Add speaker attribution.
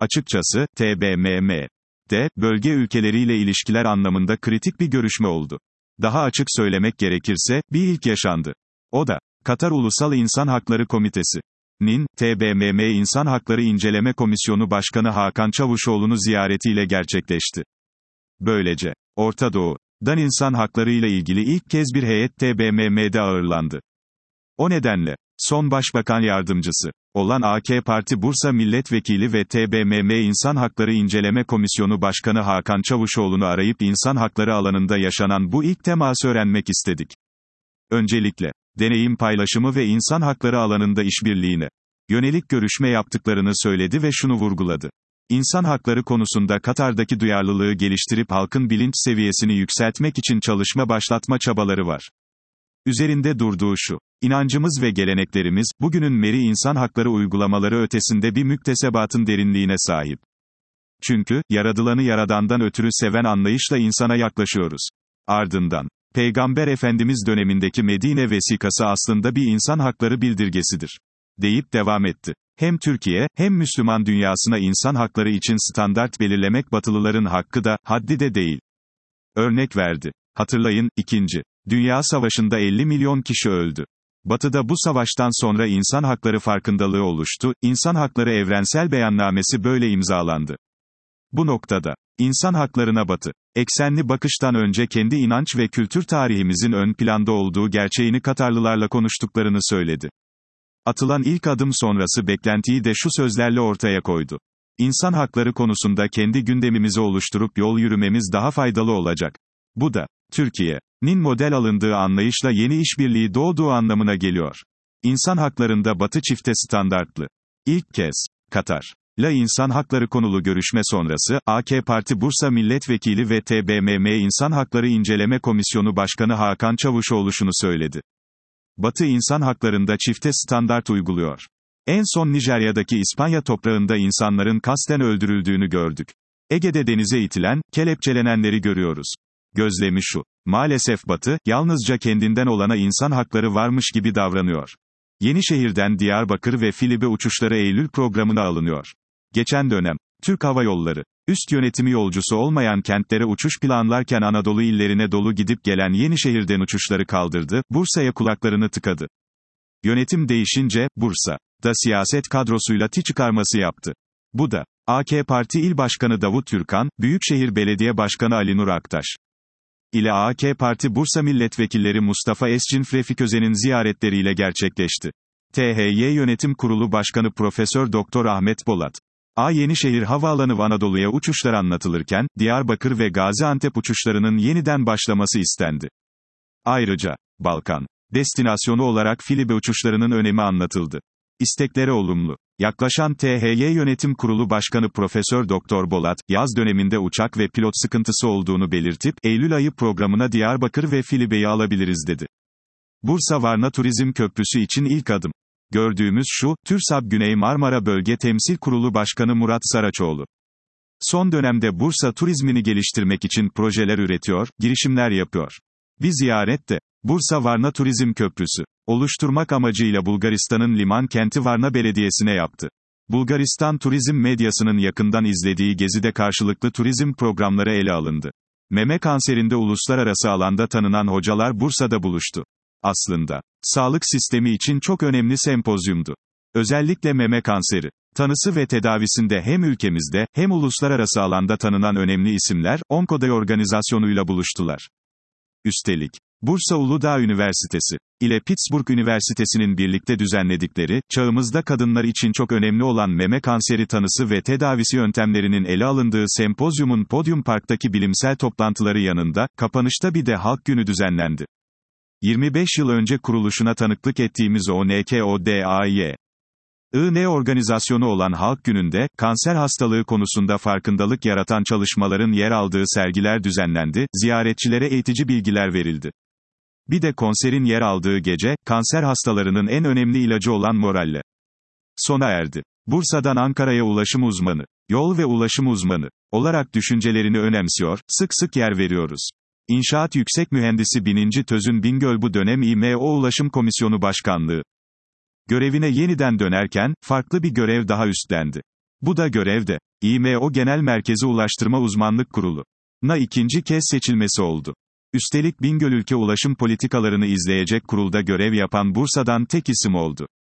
Speaker 1: Açıkçası, TBMM'de, bölge ülkeleriyle ilişkiler anlamında kritik bir görüşme oldu. Daha açık söylemek gerekirse, bir ilk yaşandı. O da, Katar Ulusal İnsan Hakları Komitesi'nin, TBMM İnsan Hakları İnceleme Komisyonu Başkanı Hakan Çavuşoğlu'nu ziyaretiyle gerçekleşti. Böylece, Orta Doğu'dan insan hakları ile ilgili ilk kez bir heyet TBMM'de ağırlandı. O nedenle, son Başbakan Yardımcısı olan AK Parti Bursa Milletvekili ve TBMM İnsan Hakları İnceleme Komisyonu Başkanı Hakan Çavuşoğlu'nu arayıp insan hakları alanında yaşanan bu ilk teması öğrenmek istedik. Öncelikle, deneyim paylaşımı ve insan hakları alanında işbirliğine yönelik görüşme yaptıklarını söyledi ve şunu vurguladı. İnsan hakları konusunda Katar'daki duyarlılığı geliştirip halkın bilinç seviyesini yükseltmek için çalışma başlatma çabaları var. Üzerinde durduğu şu: İnancımız ve geleneklerimiz, bugünün meri insan hakları uygulamaları ötesinde bir müktesebatın derinliğine sahip. Çünkü, yaradılanı yaradandan ötürü seven anlayışla insana yaklaşıyoruz. Ardından, Peygamber Efendimiz dönemindeki Medine vesikası aslında bir insan hakları bildirgesidir, deyip devam etti. Hem Türkiye, hem Müslüman dünyasına insan hakları için standart belirlemek Batılıların hakkı da, haddi de değil. Örnek verdi. Hatırlayın, 2. Dünya Savaşı'nda 50 milyon kişi öldü. Batı'da bu savaştan sonra insan hakları farkındalığı oluştu, İnsan Hakları Evrensel Beyannamesi böyle imzalandı. Bu noktada, insan haklarına Batı eksenli bakıştan önce kendi inanç ve kültür tarihimizin ön planda olduğu gerçeğini Katarlılarla konuştuklarını söyledi. Atılan ilk adım sonrası beklentiyi de şu sözlerle ortaya koydu. İnsan hakları konusunda kendi gündemimizi oluşturup yol yürümemiz daha faydalı olacak. Bu da, Türkiye'nin model alındığı anlayışla yeni işbirliği doğduğu anlamına geliyor. İnsan haklarında Batı çifte standartlı. İlk kez, Katar'la insan hakları konulu görüşme sonrası, AK Parti Bursa Milletvekili ve TBMM İnsan Hakları İnceleme Komisyonu Başkanı Hakan Çavuşoğlu şunu söyledi. Batı insan haklarında çifte standart uyguluyor. En son Nijerya'daki İspanya toprağında insanların kasten öldürüldüğünü gördük. Ege'de denize itilen, kelepçelenenleri görüyoruz. Gözlemi şu: maalesef Batı, yalnızca kendinden olana insan hakları varmış gibi davranıyor. Yenişehir'den Diyarbakır ve Filibe uçuşları Eylül programına alınıyor. Geçen dönem, Türk Hava Yolları, üst yönetimi yolcusu olmayan kentlere uçuş planlarken Anadolu illerine dolu gidip gelen Yenişehir'den uçuşları kaldırdı, Bursa'ya kulaklarını tıkadı. Yönetim değişince, Bursa'da siyaset kadrosuyla ti çıkarması yaptı. Bu da, AK Parti İl Başkanı Davut Türkan, Büyükşehir Belediye Başkanı Ali Nur Aktaş ile AK Parti Bursa Milletvekilleri Mustafa Escin Refik Özen'in ziyaretleriyle gerçekleşti. THY Yönetim Kurulu Başkanı Profesör Doktor Ahmet Bolat Yenişehir Havaalanı Anadolu'ya uçuşlar anlatılırken, Diyarbakır ve Gaziantep uçuşlarının yeniden başlaması istendi. Ayrıca, Balkan destinasyonu olarak Filibe uçuşlarının önemi anlatıldı. İsteklere olumlu yaklaşan THY Yönetim Kurulu Başkanı Profesör Doktor Bolat, yaz döneminde uçak ve pilot sıkıntısı olduğunu belirtip, Eylül ayı programına Diyarbakır ve Filibe'yi alabiliriz dedi. Bursa-Varna Turizm Köprüsü için ilk adım. Gördüğümüz şu: TÜRSAB Güney Marmara Bölge Temsil Kurulu Başkanı Murat Saraçoğlu. Son dönemde Bursa turizmini geliştirmek için projeler üretiyor, girişimler yapıyor. Bir ziyaret de, Bursa-Varna Turizm Köprüsü oluşturmak amacıyla Bulgaristan'ın liman kenti Varna Belediyesi'ne yaptı. Bulgaristan turizm medyasının yakından izlediği gezide karşılıklı turizm programları ele alındı. Meme kanserinde uluslararası alanda tanınan hocalar Bursa'da buluştu. Aslında, sağlık sistemi için çok önemli sempozyumdu. Özellikle meme kanseri tanısı ve tedavisinde hem ülkemizde, hem uluslararası alanda tanınan önemli isimler, Onkoday organizasyonuyla buluştular. Üstelik, Bursa Uludağ Üniversitesi ile Pittsburgh Üniversitesi'nin birlikte düzenledikleri, çağımızda kadınlar için çok önemli olan meme kanseri tanısı ve tedavisi yöntemlerinin ele alındığı sempozyumun Podium Park'taki bilimsel toplantıları yanında, kapanışta bir de Halk Günü düzenlendi. 25 yıl önce kuruluşuna tanıklık ettiğimiz ONKODAY organizasyonu olan Halk Günü'nde, kanser hastalığı konusunda farkındalık yaratan çalışmaların yer aldığı sergiler düzenlendi, ziyaretçilere eğitici bilgiler verildi. Bir de konserin yer aldığı gece, kanser hastalarının en önemli ilacı olan moralle sona erdi. Bursa'dan Ankara'ya ulaşım uzmanı, yol ve ulaşım uzmanı olarak düşüncelerini önemsiyor, sık sık yer veriyoruz. İnşaat Yüksek Mühendisi Bininci Tözün Bingöl bu dönem İMO Ulaşım Komisyonu Başkanlığı görevine yeniden dönerken, farklı bir görev daha üstlendi. Bu da görevde, İMO Genel Merkezi Ulaştırma Uzmanlık Kurulu na ikinci kez seçilmesi oldu. Üstelik Bingöl ülke ulaşım politikalarını izleyecek kurulda görev yapan Bursa'dan tek isim oldu.